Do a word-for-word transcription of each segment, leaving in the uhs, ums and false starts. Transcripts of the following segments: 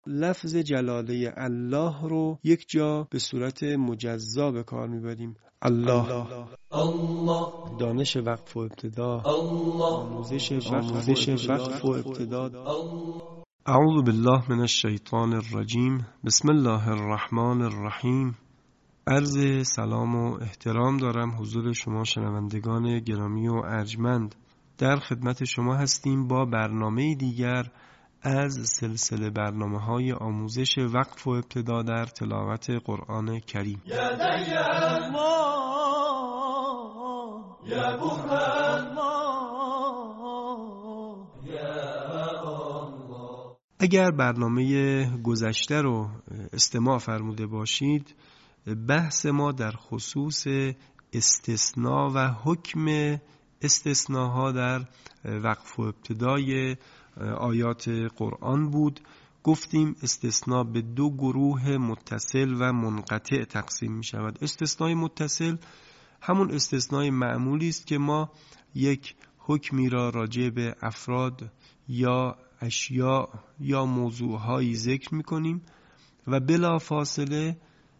لفظ جلاله الله رو یک جا به صورت مجزا به کار میبریم. الله، الله، دانش وقف و ابتدا، آموزش وقف و ابتدا. اعوذ بالله من الشیطان الرجیم. بسم الله الرحمن الرحیم. عرض سلام و احترام دارم حضور شما شنوندگان گرامی و ارجمند. در خدمت شما هستیم با برنامه دیگر از سلسله برنامه‌های آموزش وقف و ابتدا در تلاوت قرآن کریم. یا دیان ما یا برهان ما یا الله. اگر برنامه گذشته رو استماع فرموده باشید، بحث ما در خصوص استثناء و حکم استثناها در وقف و ابتدای آیات قرآن بود. گفتیم استثناء به دو گروه متصل و منقطع تقسیم می شود. استثناء متصل همون استثناء معمولی است که ما یک حکمی را راجع به افراد یا اشیاء یا موضوعهایی ذکر می کنیم و بلا فاصله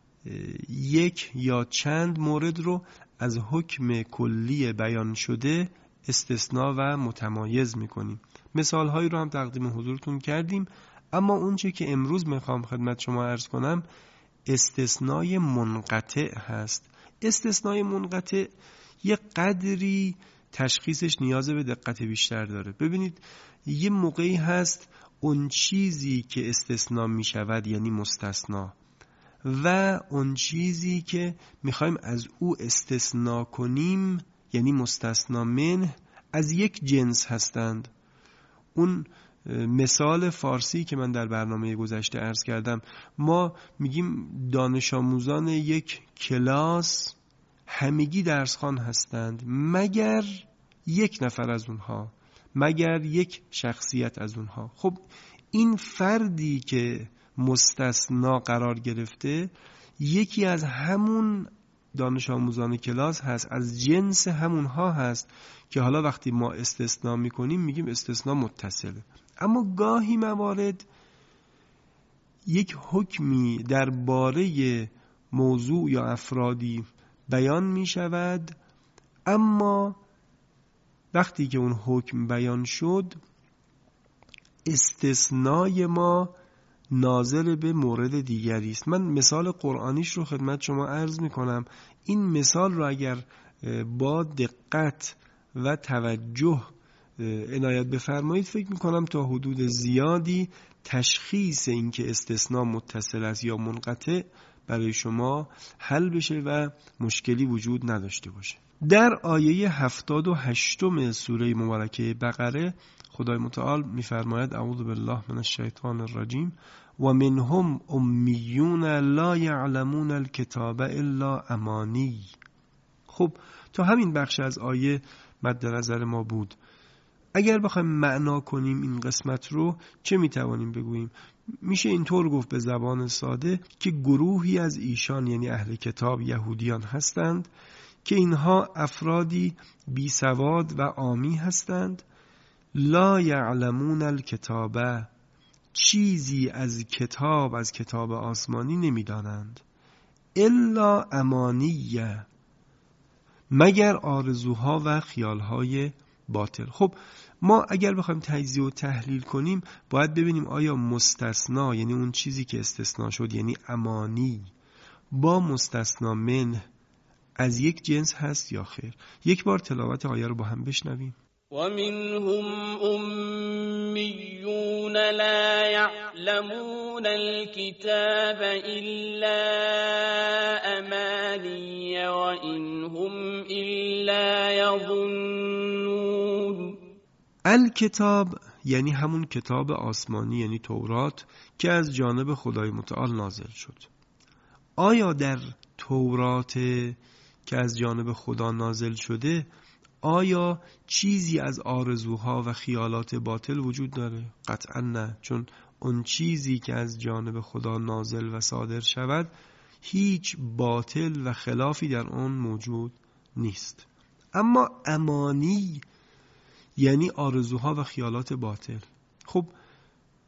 یک یا چند مورد رو از حکم کلی بیان شده استثناء و متمایز می کنیم. مثال هایی رو هم تقدیم حضورتون کردیم، اما اون چه که امروز میخوام خدمت شما عرض کنم استثناء منقطع هست. استثناء منقطع یه قدری تشخیصش نیاز به دقت بیشتر داره. ببینید یه موقعی هست اون چیزی که استثناء میشود یعنی مستثنا و اون چیزی که میخوایم از او استثناء کنیم یعنی مستثنا منه از یک جنس هستند. اون مثال فارسی که من در برنامه گذشته عرض کردم، ما میگیم دانش آموزان یک کلاس همگی درسخوان هستند مگر یک نفر از اونها، مگر یک شخصیت از اونها. خب این فردی که مستثنا قرار گرفته یکی از همون دانش آموزان کلاس هست، از جنس همونها هست که حالا وقتی ما استثناء میکنیم میگیم استثناء متصله. اما گاهی موارد یک حکمی درباره موضوع یا افرادی بیان میشود، اما وقتی که اون حکم بیان شد استثناء ما ناظر به مورد دیگری است. من مثال قرآنیش رو خدمت شما عرض میکنم. این مثال رو اگر با دقت و توجه عنایت بفرمایید فکر میکنم تا حدود زیادی تشخیص این که استثناء متصل است یا منقطع برای شما حل بشه و مشکلی وجود نداشته باشه. در آیه هفتاد و هشتم سوره مبارکه بقره خدای متعال میفرماید اعوذ بالله من الشیطان الرجیم و منهم امیون لا یعلمون الکتاب الا امانی. خب تا همین بخش از آیه مد نظر ما بود. اگر بخوایم معنا کنیم این قسمت رو چه میتوانیم بگوییم؟ میشه اینطور گفت به زبان ساده که گروهی از ایشان یعنی اهل کتاب یهودیان هستند که اینها افرادی بی سواد و عامی هستند. لا یعلمون الکتاب، چیزی از کتاب از کتاب آسمانی نمیدانند. الا امانیه، مگر آرزوها و خیالهای باطل. خب ما اگر بخوایم تجزیه و تحلیل کنیم باید ببینیم آیا مستثنا یعنی اون چیزی که استثنا شد یعنی امانی با مستثنا من از یک جنس هست یا خیر. یک بار تلاوت آیه رو با هم بشنویم. ومنهم أميون لا يعلمون الكتاب إلا أماني وإن هم إلا يظنون. الکتاب یعنی همون کتاب آسمانی یعنی تورات که از جانب خدای متعال نازل شد. آیا در تورات که از جانب خدا نازل شده آیا چیزی از آرزوها و خیالات باطل وجود داره؟ قطعا نه، چون اون چیزی که از جانب خدا نازل و صادر شود هیچ باطل و خلافی در آن موجود نیست. اما امانی یعنی آرزوها و خیالات باطل. خب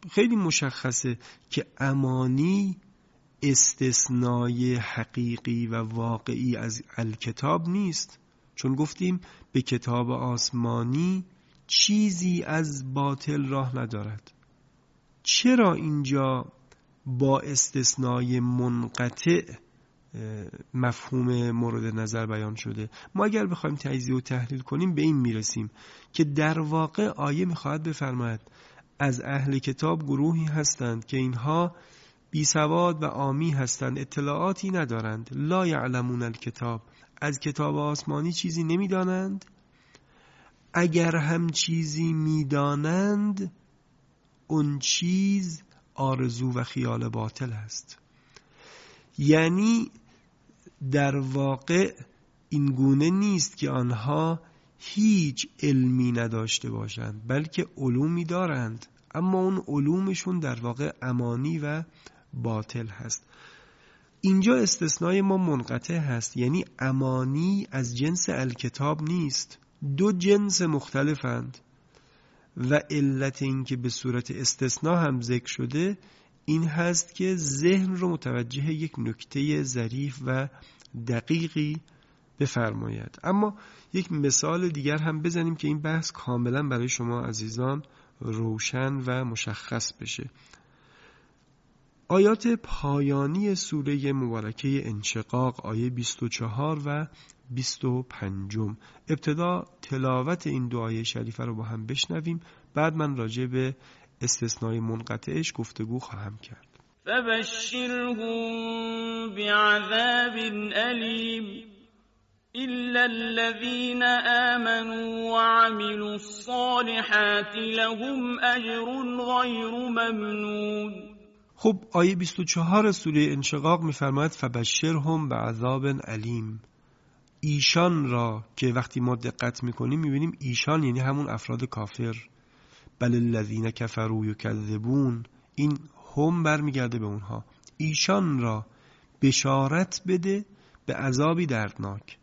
خیلی مشخصه که امانی استثنای حقیقی و واقعی از الکتاب نیست، چون گفتیم به کتاب آسمانی چیزی از باطل راه ندارد. چرا اینجا با استثنای منقطع مفهوم مورد نظر بیان شده؟ ما اگر بخوایم تجزیه و تحلیل کنیم به این میرسیم که در واقع آیه میخواهد بفرماید از اهل کتاب گروهی هستند که اینها بی سواد و عامی هستند، اطلاعاتی ندارند، لا یعلمون الکتاب، از کتاب آسمانی چیزی نمیدانند، اگر هم چیزی میدانند اون چیز آرزو و خیال باطل است. یعنی در واقع این گونه نیست که آنها هیچ علمی نداشته باشند، بلکه علومی دارند، اما اون علومشون در واقع امانی و باطل هست. اینجا استثنای ما منقطع هست، یعنی امانی از جنس الکتاب نیست، دو جنس مختلفند و علت این که به صورت استثناء هم ذکر شده این هست که ذهن رو متوجه یک نکته ظریف و دقیقی بفرماید. اما یک مثال دیگر هم بزنیم که این بحث کاملا برای شما عزیزان روشن و مشخص بشه. آیات پایانی سوره مبارکه انشقاق، آیه بیست و چهار و بیست و پنج. ابتدا تلاوت این دو آیه شریفه رو با هم بشنویم، بعد من راجع به استثنای منقطعش گفتگو خواهم کرد. فبشرهم بعذاب أليم إلا الذين آمنوا وعملوا الصالحات لهم أجر غير ممنون. خب آیه بیست و چهار سوره انشقاق می‌فرماید فبشرهم بعذاب علیم. ایشان را که وقتی ما دقت می‌کنیم می‌بینیم ایشان یعنی همون افراد کافر، بل الذین کفروا یکذبون، این هم برمیگرده به اونها. ایشان را بشارت بده به عذابی دردناک.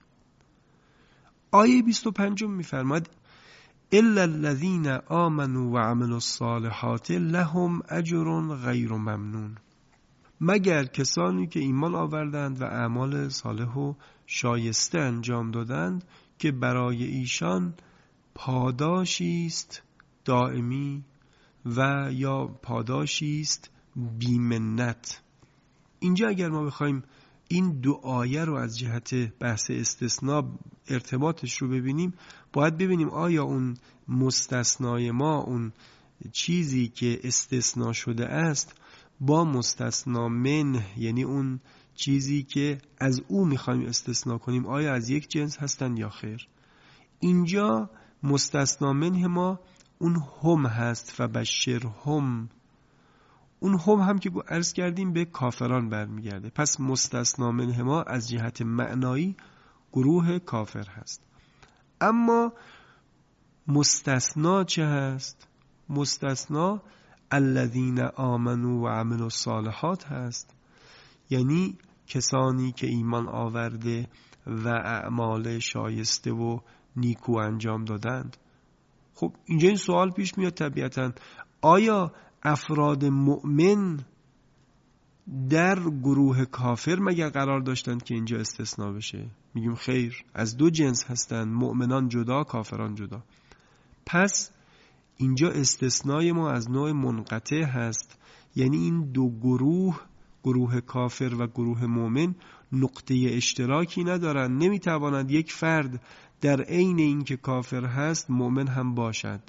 آیه بیست و پنج می‌فرماید الا الذین آمنوا و عملوا الصالحات لهم اجر غیر ممنون، مگر کسانی که ایمان آوردند و اعمال صالح و شایسته انجام دادند که برای ایشان پاداشی است دائمی و یا پاداشی است بی‌منت. اینجا اگر ما بخوایم این دو آیه رو از جهت بحث استثناء ارتباطش رو ببینیم، باید ببینیم آیا اون مستثنای ما، اون چیزی که استثناء شده است با مستثنا من، یعنی اون چیزی که از او میخوایم استثناء کنیم، آیا از یک جنس هستن یا خیر. اینجا مستثنا منه ما اون هم هست، فبشرهم. اون هم هم که عرض کردیم به کافران برمیگرده، پس مستثنا منه ما از جهت معنایی گروه کافر هست. اما مستثنا چه هست؟ مستثنا الذین آمنوا و عملوا الصالحات هست، یعنی کسانی که ایمان آورده و اعمال شایسته و نیکو انجام دادند. خب اینجا این سوال پیش میاد طبیعتاً، آیا افراد مؤمن در گروه کافر مگر قرار داشتند که اینجا استثناء بشه؟ میگیم خیر، از دو جنس هستند، مؤمنان جدا، کافران جدا. پس اینجا استثنای ما از نوع منقطع هست، یعنی این دو گروه، گروه کافر و گروه مؤمن، نقطه اشتراکی ندارند، نمیتوانند یک فرد در عین این که کافر هست مؤمن هم باشد.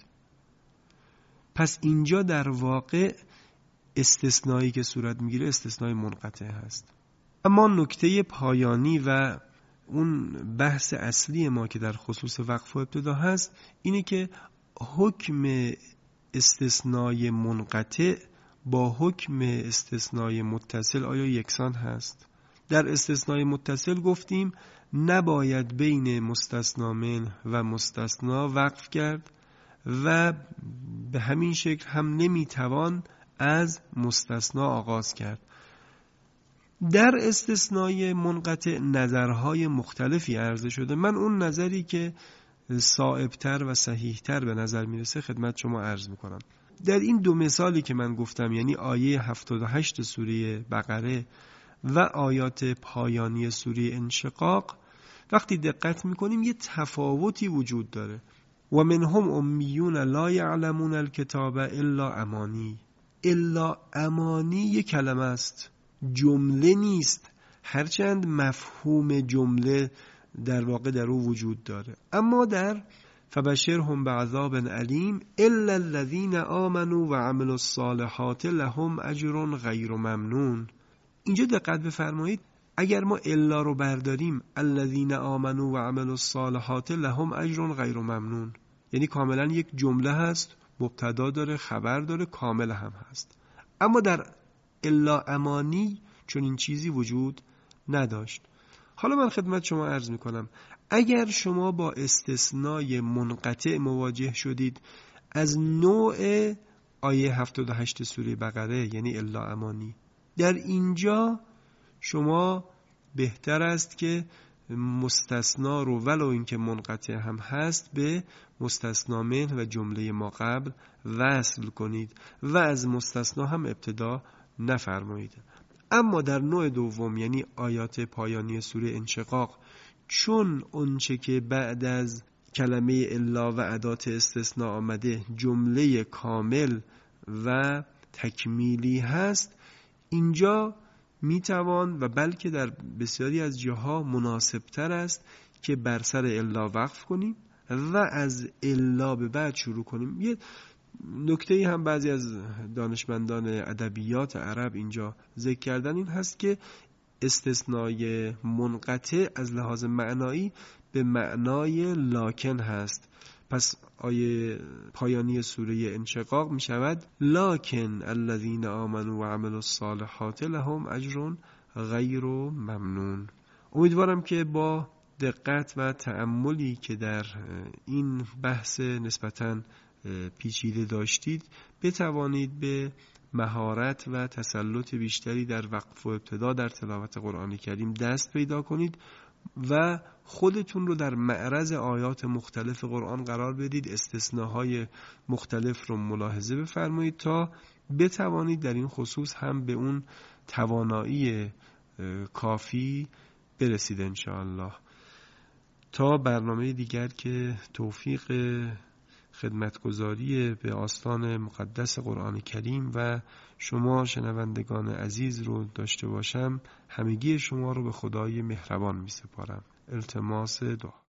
پس اینجا در واقع استثنایی که صورت میگیره استثنای منقطع هست. اما نکته پایانی و اون بحث اصلی ما که در خصوص وقف و ابتدا هست اینه که حکم استثنای منقطع با حکم استثنای متصل آیا یکسان هست؟ در استثنای متصل گفتیم نباید بین مستثنا من و مستثنا وقف کرد و به همین شکل هم نمیتوان از مستثنا آغاز کرد. در استثنای منقطع نظرهای مختلفی عرضه شده. من اون نظری که صائبتر و صحیحتر به نظر میرسه خدمت شما عرض میکنم. در این دو مثالی که من گفتم، یعنی آیه هفتاد و هشت سوره بقره و آیات پایانی سوره انشقاق، وقتی دقت میکنیم یه تفاوتی وجود داره. و منهم امیون لا یعلمون الکتاب الا امانی. الا امانی یک کلمه است، جمله نیست، هرچند مفهوم جمله در واقع در او وجود داره. اما در فبشرهم بعذاب علیم الا الذین آمنوا و عملوا الصالحات لهم اجر غیر ممنون. اینجا دقت بفرمایید، اگر ما الا رو برداریم، الذین آمنوا و عملوا الصالحات لهم اجر غیر ممنون، یعنی کاملا یک جمله هست، مبتدا داره، خبر داره، کامل هم هست. اما در الا امانی چون این چیزی وجود نداشت. حالا من خدمت شما عرض میکنم، اگر شما با استثنای منقطع مواجه شدید از نوع آیه هفتاد و هشت سوره بقره، یعنی الا امانی، در اینجا شما بهتر است که مستثنا رو ولو اینکه منقطع هم هست به مستثنا منه و جمله ما قبل وصل کنید و از مستثنا هم ابتدا نفرمایید. اما در نوع دوم، یعنی آیات پایانی سوره انشقاق، چون اونچه که بعد از کلمه الا و ادات استثناء آمده جمله کامل و تکمیلی هست، اینجا میتوان و بلکه در بسیاری از جاها مناسبتر است که بر سر الا وقف کنیم و از الا به بعد شروع کنیم. یه نکته‌ای هم بعضی از دانشمندان ادبیات عرب اینجا ذکر کردن، این هست که استثنای منقطع از لحاظ معنایی به معنای لاکن هست. پس آیه پایانی سوره انشقاق می شود لکن الذین آمنوا و عملوا الصالحات لهم اجر غیر ممنون. امیدوارم که با دقت و تأملی که در این بحث نسبتاً پیچیده داشتید بتوانید به مهارت و تسلط بیشتری در وقف و ابتدا در تلاوت قرآن کریم دست پیدا کنید و خودتون رو در معرض آیات مختلف قرآن قرار بدید، استثناهای مختلف رو ملاحظه بفرمایید تا بتوانید در این خصوص هم به اون توانایی کافی برسید انشاءالله. تا برنامه دیگر که توفیق خدمتگزاری به آستان مقدس قرآن کریم و شما شنوندگان عزیز رو داشته باشم، همگی شما رو به خدای مهربان می سپارم. التماس دعا.